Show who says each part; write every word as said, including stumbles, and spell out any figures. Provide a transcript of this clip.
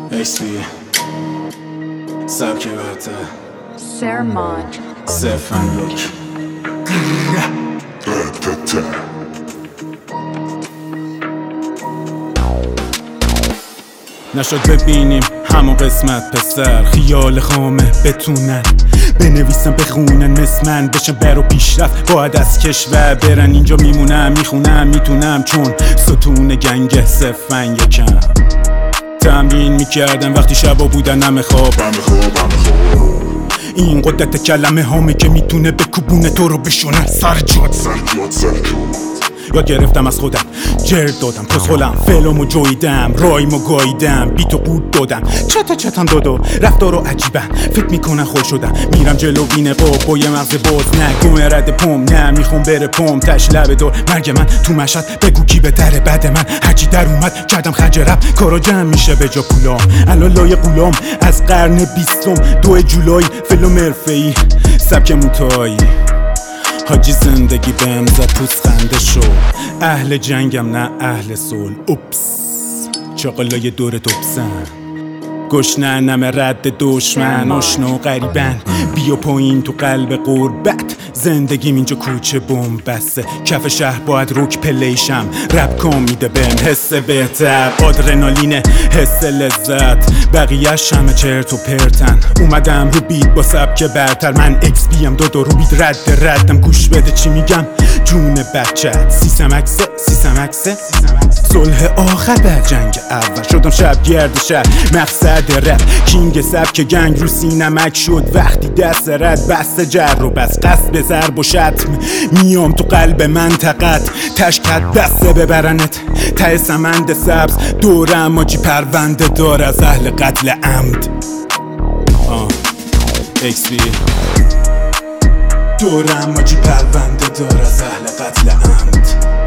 Speaker 1: ایکس بی سبک بهتر
Speaker 2: سرمان
Speaker 1: صرفاً یک نشد ببینیم همون قسمت پسر خیال خامه بتونن بنویسن بخونن مثل من بشن بر و پیشرفت باید از کشور برن اینجا میمونم میخونم میتونم چون ستون گنگ صرفاً یکم تمرین میکردم وقتی شبا بودن همه خواب این قدرت کلمه هامه که میتونه بکوبونه تو رو بشونه سر جاد سر جاد سر جاد یاد گرفتم از خودم جرد دادم کسخولم فعلمو جویدم رایمو گاییدم بیتو قود دادم چتا چتم دادو رفتارو عجیبم فکر میکنن خول شدم میرم جلو بینه قاب با یه مغز باز نه گوه رد پم نه میخوام بره پم تش لبه دار مرگ من تو مشهد بگو کی بهتره بعد من هرچی در اومد کردم خرج رب کارا جمع میشه به جا پولام الان لای غلام از قرن بیستم دو جولای فیلم حرفه‌ای سبک موتایی حاجی زندگی بهم زد پوست خنده شو اهل جنگم نه اهل صلح اوپس چاقلای دور دوبسن گشننم رد دشمن آشنا و غریبن بیا پایین تو قلب غربت زندگیم اینجا کوچه بومبسته کف شهر باید روک پلیشم رپ کام میده بهم حس بهتر آدرنالین حس لذت بقیه‌اش همه چرت و پرتن اومدم رو بیت با سبک برتر من ایکس بی ام دو رو بیت رد ردم گوش بده چی میگم جون بچت سیسم اکسه سیسم اکسه صلح آخر بر جنگ اول شدم شب گرد شهر مقصد رپ کینگ سبک گنگ رو سینمک شد وقتی دست رد بست جر و بس قصد به ضرب و شتم میام تو قلب منطقت تشکت بسته ببرنت ته سمند سبز دورم ماجی پرونده دار از اهل قتل عمد آه ایکس بی دورم ماجی پرونده دار از اهل قتل عمد